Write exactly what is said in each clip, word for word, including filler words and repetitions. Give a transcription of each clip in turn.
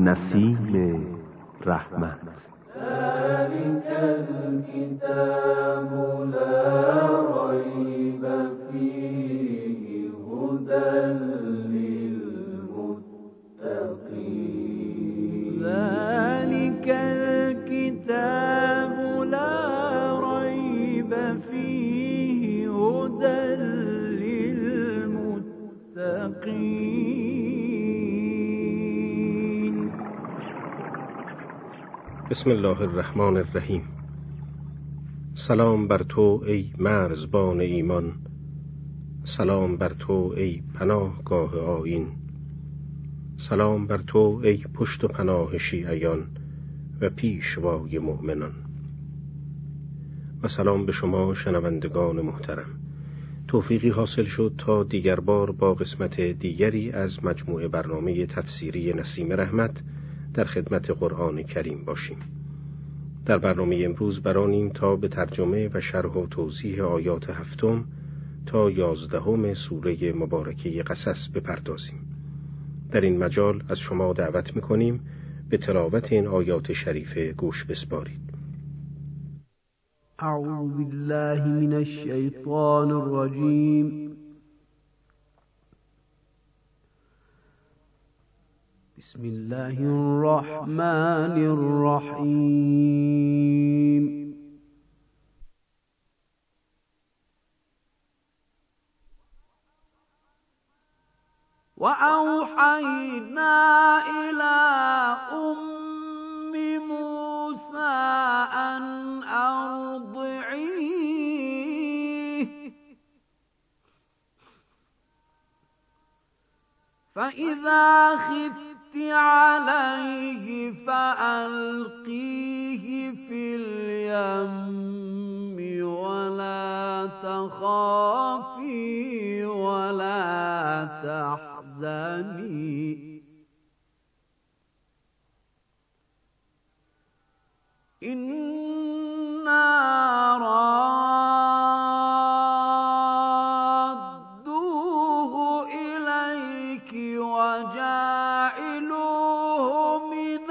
نسیم رحمت. ذلك الكتاب لا ريب فيه هدى للمتقين. ذلك الكتاب لا ريب فيه هدى للمتقين. بسم الله الرحمن الرحیم. سلام بر تو ای مرزبان ایمان، سلام بر تو ای پناهگاه آیین، سلام بر تو ای پشت و پناه شیعیان و پیشوای مؤمنان، و سلام به شما شنوندگان محترم. توفیقی حاصل شد تا دیگر بار با قسمت دیگری از مجموعه برنامه تفسیری نسیم رحمت در خدمت قرآن کریم باشیم. در برنامه امروز برانیم تا به ترجمه و شرح و توضیح آیات هفتم تا یازدهم سوره مبارکه قصص بپردازیم. در این مجال از شما دعوت می‌کنیم به تلاوت این آیات شریفه گوش بسپارید. اعوذ بالله من الشیطان الرجیم. بسم الله الرحمن الرحیم. وأوحينا إلى أم موسى أن أرضعيه فإذا خفت عليه فألقيه في اليم ولا تخافي ولا تحزني إنا رادوه إليك وجاعلوه من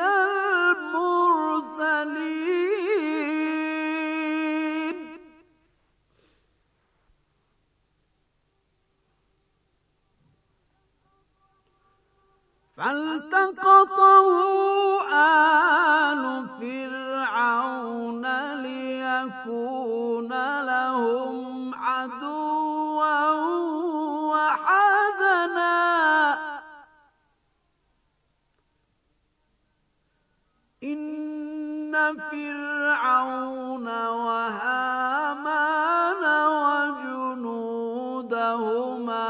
المرسلين. فالتقطه آل فرعون ليكون لهم عدوا وحزنا إن فرعون وهامان وجنودهما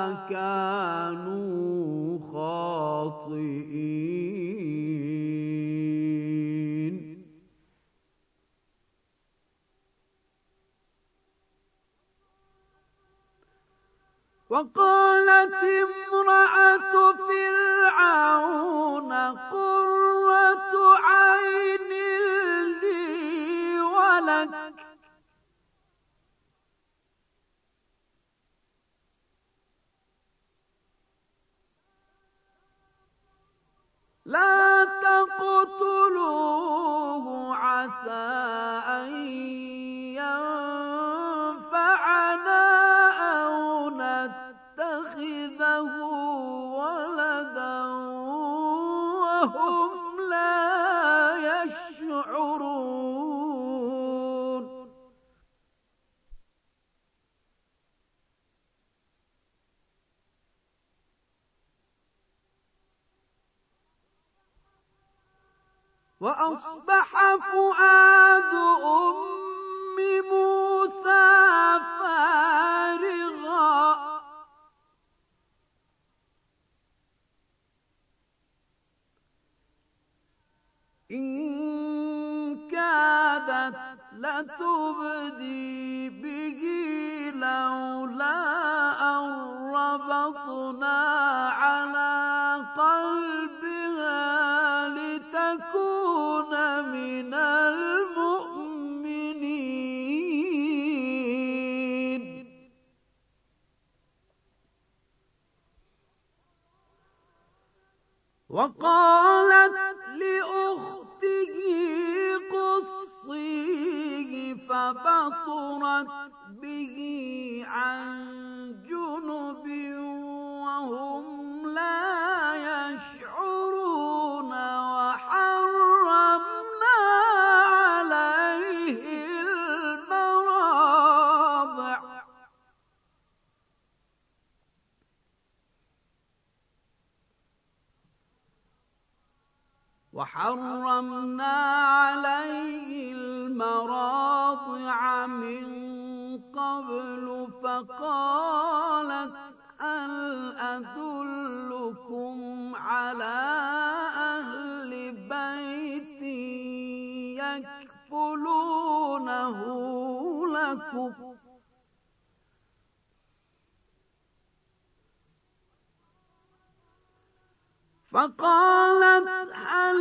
كانوا خاطئين. وقالت امرأة فرعون قرة عين لي ولك لا تقتلوه عسى أن ينفعنا أو نتخذه ولدا وهم لا يشعرون. وأصبح فؤاد أم موسى فارغا إن كادت لتبدي به لولا أن ربطنا على قلبها لتكون من المؤمنين. وقالت لأخته قصيه فبصرت به عن جنب وهم لا يشعرون وحرمنا عليه المراضع وحرمنا عليه المراضع من قبل فقالت هل أدلكم على أهل بيت يكفلونه لكم فقالت هل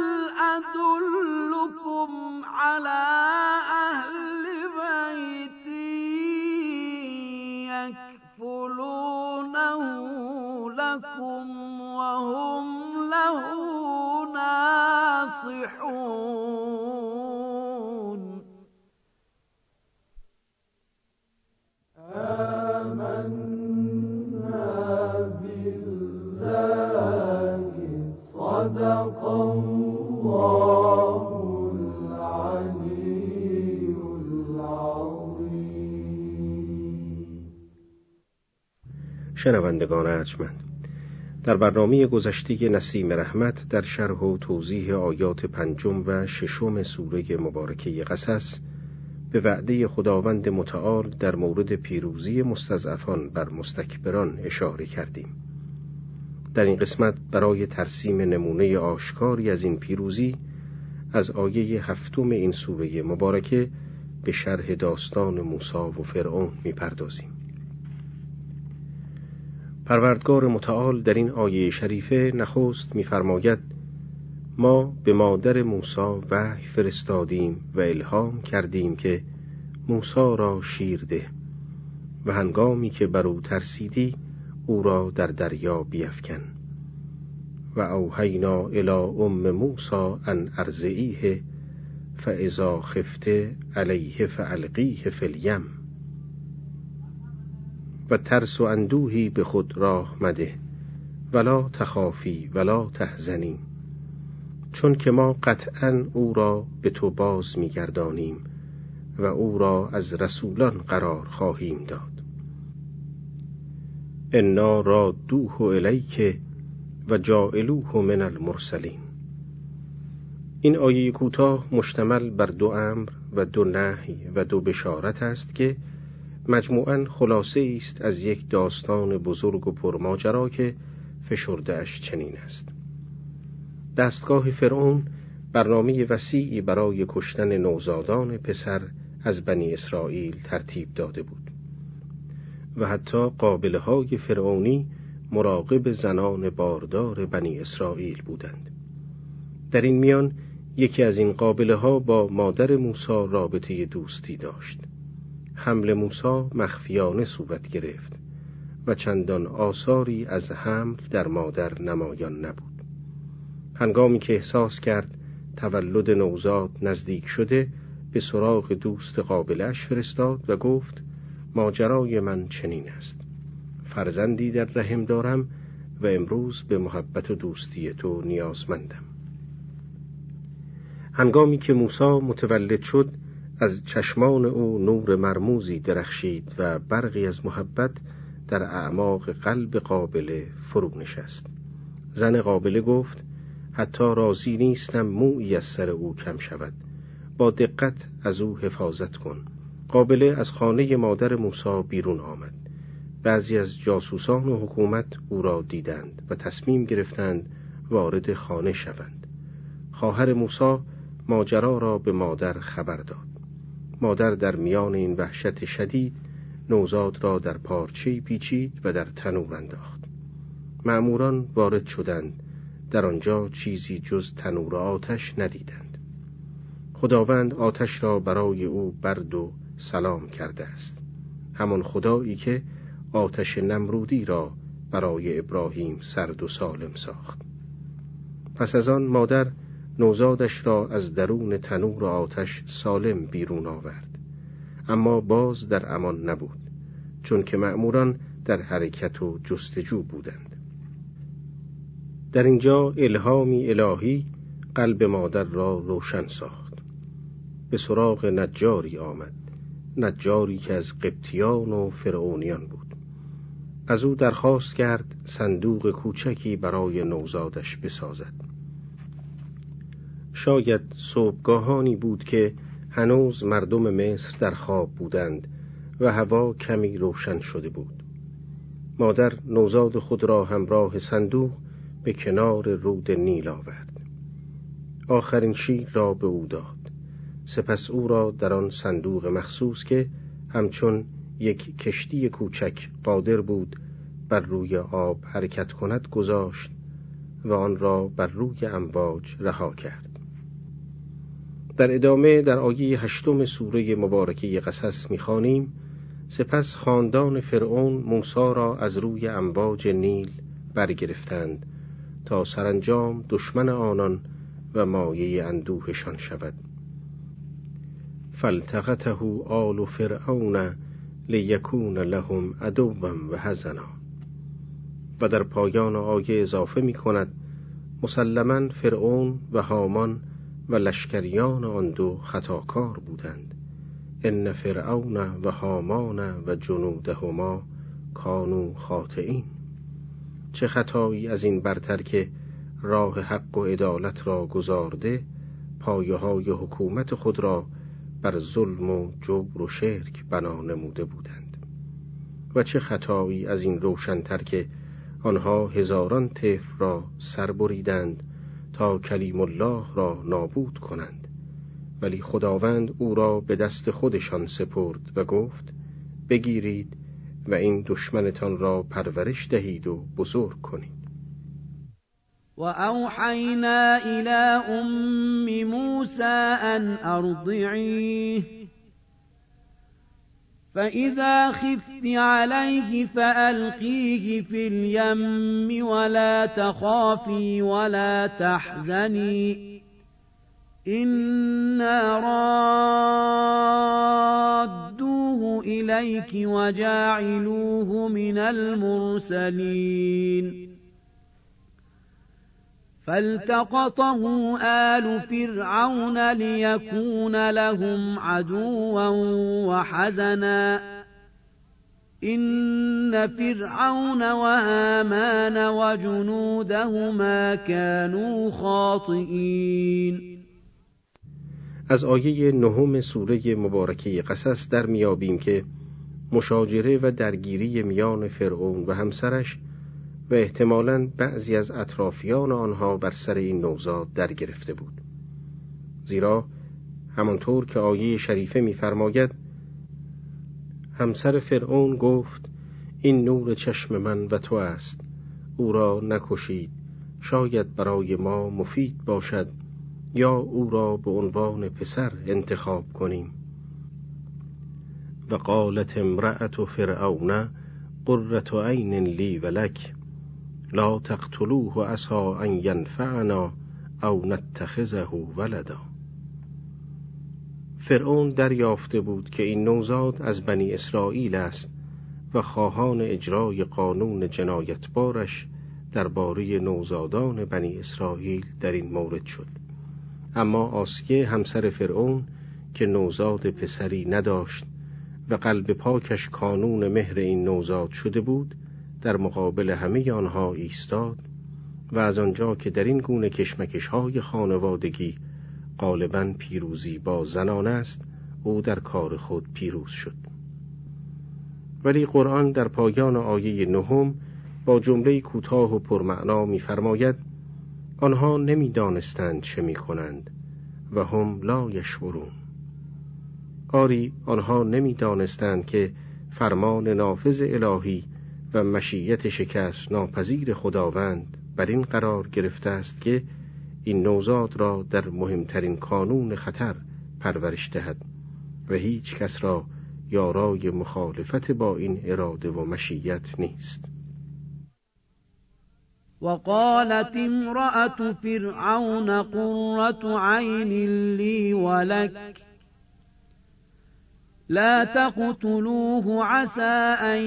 أدلكم على أهل بيت يكفلونه لكم وهم له ناصحون آمنا بالله صدق الله العلي العظيم. شنوندگان ارجمند، در برنامه گذشته نسیم رحمت در شرح و توضیح آیات پنجم و ششم سوره مبارکه قصص به وعده خداوند متعال در مورد پیروزی مستضعفان بر مستکبران اشاره کردیم. در این قسمت برای ترسیم نمونه آشکاری از این پیروزی از آیه هفتم این سوره مبارکه به شرح داستان موسی و فرعون می‌پردازیم. پروردگار متعال در این آیه شریفه نخست می‌فرماید ما به مادر موسی وحی فرستادیم و الهام کردیم که موسی را شیر ده و هنگامی که بر او ترسیدی او را در دریا بیفکن. و اوحینا الی ام موسی ان ارضعیه فاذا خفت علیه فالقیه فی الیم. و ترس و اندوهی به خود راه مده ولا تخافی ولا تحزنی، چون که ما قطعاً او را به تو باز می‌گردانیم و او را از رسولان قرار خواهیم داد. انا رادوه الیک و جاعلوه من المرسلین. این آیه کوتاه مشتمل بر دو امر و دو نهی و دو بشارت است که مجموعاً خلاصه است از یک داستان بزرگ و پرماجرا که فشرده‌اش چنین است. دستگاه فرعون برنامه وسیعی برای کشتن نوزادان پسر از بنی اسرائیل ترتیب داده بود و حتی قابله های فرعونی مراقب زنان باردار بنی اسرائیل بودند. در این میان یکی از این قابله ها با مادر موسی رابطه دوستی داشت. حمل موسی مخفیانه صورت گرفت و چندان آثاری از حمل در مادر نمایان نبود. هنگامی که احساس کرد تولد نوزاد نزدیک شده به سراغ دوست قابلش فرستاد و گفت ماجرای من چنین است: فرزندی در رحم دارم و امروز به محبت و دوستی تو نیازمندم. هنگامی که موسی متولد شد از چشمان او نور مرموزی درخشید و برقی از محبت در اعماق قلب قابله فرو نشست. زن قابله گفت حتی راضی نیستم مویی از سر او کم شود، با دقت از او حفاظت کن. قابله از خانه مادر موسی بیرون آمد. بعضی از جاسوسان و حکومت او را دیدند و تصمیم گرفتند وارد خانه شوند. خواهر موسی ماجرا را به مادر خبر داد. مادر در میان این وحشت شدید نوزاد را در پارچه‌ای پیچید و در تنور انداخت. مأموران وارد شدند، در آنجا چیزی جز تنور آتش ندیدند. خداوند آتش را برای او برد و سلام کرده است، همان خدایی که آتش نمرودی را برای ابراهیم سرد و سالم ساخت. پس از آن مادر نوزادش را از درون تنور آتش سالم بیرون آورد، اما باز در امان نبود، چون که مأموران در حرکت و جستجو بودند. در اینجا الهامی الهی قلب مادر را روشن ساخت. به سراغ نجاری آمد، نجاری که از قبطیان و فرعونیان بود. از او درخواست کرد صندوق کوچکی برای نوزادش بسازد. شاید صبحگاهانی بود که هنوز مردم مصر در خواب بودند و هوا کمی روشن شده بود. مادر نوزاد خود را همراه صندوق به کنار رود نیل آورد. آخرین شیر را به او داد. سپس او را در آن صندوق مخصوص که همچون یک کشتی کوچک قادر بود بر روی آب حرکت کند گذاشت و آن را بر روی امواج رها کرد. در ادامه در آیه هشتم سوره مبارکه قصص می‌خوانیم: سپس خاندان فرعون موسی را از روی امواج نیل برگرفتند تا سرانجام دشمن آنان و مایه اندوهشان شود. فالتقطه آل فرعون لیکون لهم عدوا و حزنا. و در پایان آیه اضافه می کند: مسلماً فرعون و هامان و لشکریان آن دو خطاکار بودند. ان فرعون و هامان و جنودهما کانوا خاطئین. چه خطایی از این برتر که راه حق و عدالت را گزارده پایه های حکومت خود را بر ظلم و جور و شرک بنا نموده بودند. و چه خطایی از این روشن‌تر که آنها هزاران طفل را سر بریدند تا کلیم الله را نابود کنند، ولی خداوند او را به دست خودشان سپرد و گفت: بگیرید و این دشمنتان را پرورش دهید و بزرگ کنید. و اوحینا الی ام موسی ان ارضعیه فإذا خفت عليه فألقيه في اليم ولا تخافي ولا تحزني إنا رادوه إليك وجاعلوه من المرسلين فالتقطه آل فرعون ليكون لهم عدوا وحزنا إن فرعون وهامان وجنودهما كانوا خاطئين. از آیه نهم سوره مبارکه قصص در میابیم که مشاجره و درگیری میان فرعون و همسرش و احتمالاً بعضی از اطرافیان آنها بر سر این نوزاد در گرفته بود. زیرا همانطور که آیه شریفه می‌فرماید: همسر فرعون گفت: این نور چشم من و تو است، او را نکشید، شاید برای ما مفید باشد یا او را به عنوان پسر انتخاب کنیم. و قالت امرأة فرعون قرة عین لی و لک لا تقتلوه عسى ان ینفعنا او نتخذه ولدا. فرعون دریافته بود که این نوزاد از بنی اسرائیل است و خواهان اجرای قانون جنایتبارش درباره نوزادان بنی اسرائیل در این مورد شد. اما آسیه همسر فرعون که نوزاد پسری نداشت و قلب پاکش کانون مهر این نوزاد شده بود، در مقابل همه آنها ایستاد و از آنجا که در این گونه کشمکش‌های خانوادگی غالباً پیروزی با زنان است، او در کار خود پیروز شد. ولی قرآن در پایان آیه نهم با جمله کوتاه و پرمعنا می‌فرماید: آنها نمی‌دانستند چه می‌کنند و هم لا یشعرون. آری آنها نمی‌دانستند که فرمان نافذ الهی و مشیت شکست ناپذیر خداوند بر این قرار گرفته است که این نوزاد را در مهمترین کانون خطر پرورش دهد و هیچ کس را یارای مخالفت با این اراده و مشیت نیست. وقالت امرأة فرعون قرة عين لي ولك لا تقتلوه عسى أن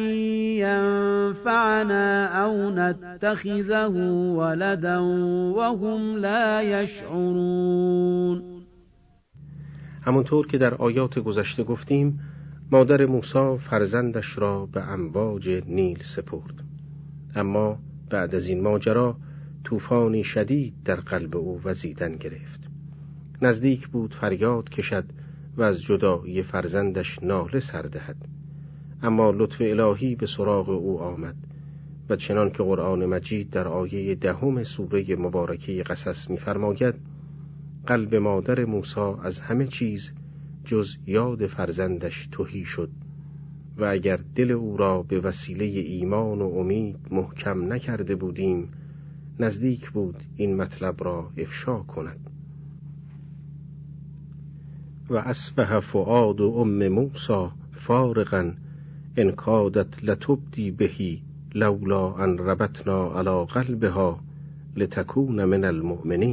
ينفعنا أو نتخذه ولدا وهم لا يشعرون. همونطور که در آیات گذشته گفتیم، مادر موسی فرزندش را به امواج نیل سپرد، اما بعد از این ماجرا طوفانی شدید در قلب او وزیدن گرفت. نزدیک بود فریاد کشد و از جدایی فرزندش ناله سر دهد، اما لطف الهی به سراغ او آمد و چنان که قرآن مجید در آیه دهم سوره مبارکه قصص می‌فرماید، قلب مادر موسی از همه چیز جز یاد فرزندش تهی شد و اگر دل او را به وسیله ایمان و امید محکم نکرده بودیم، نزدیک بود این مطلب را افشا کند. و اصبح فؤاد ام موسی فارغا ان کادت لتبدی بهی لولا ان ربطنا علی قلبها لتکون من المؤمنین.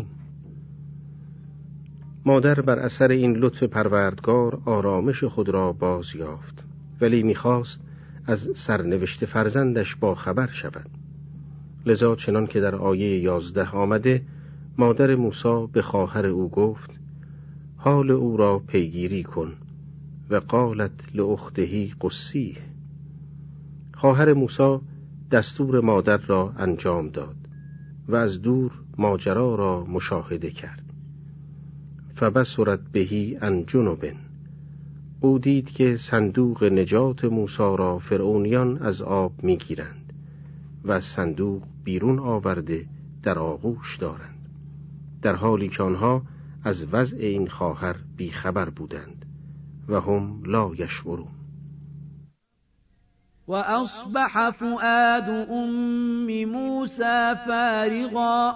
مادر بر اثر این لطف پروردگار آرامش خود را باز یافت، ولی می‌خواست از سرنوشت فرزندش با خبر شود. لذا چنان که در آیه یازده آمده، مادر موسی به خواهر او گفت: حال او را پیگیری کن. و قالت لاخته قصیه. خواهر موسی دستور مادر را انجام داد و از دور ماجرا را مشاهده کرد. فبصرت بهی عن جنب. او دید که صندوق نجات موسی را فرعونیان از آب میگیرند و از صندوق بیرون آورده در آغوش دارند، در حالی که آنها از وضع این خواهر بیخبر بودند و هم لا یشعرون. و اصبح فؤاد ام موسی فارغا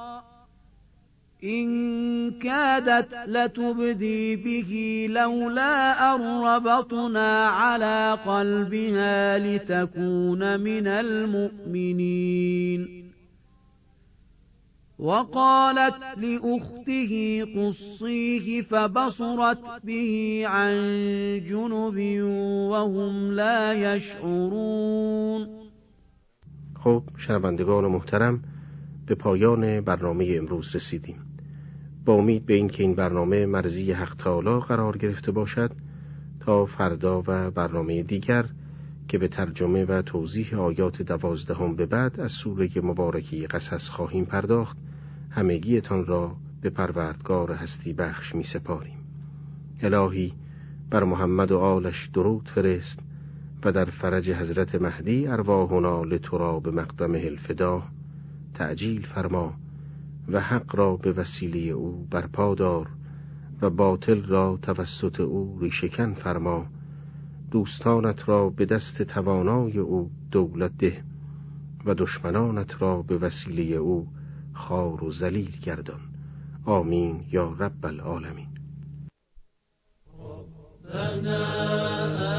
إن كادت لتبدي به لولا أن ربطنا على قلبها لتكون من المؤمنين. وقالت لأخته قصيه فبصرت به عن جنب وهم لا يشعرون. خب شنوندگان محترم، به پایان برنامه امروز رسیدیم. با امید به این که این برنامه مرضی حق تعالی قرار گرفته باشد، تا فردا و برنامه دیگر که به ترجمه و توضیح آیات دوازدهم به بعد از سوره مبارکه قصص خواهیم پرداخت، همگیتان را به پروردگار هستی بخش می سپاریم. الهی بر محمد و آلش درود فرست و در فرج حضرت مهدی ارواحنا لترا به مقدمه الفدا تعجیل فرما و حق را به وسیله او برپا دار و باطل را توسط او ریشه‌کن فرما. دوستانت را به دست توانای او دولت ده و دشمنانت را به وسیله او خوار و ذلیل گردان. آمین یا رب العالمین.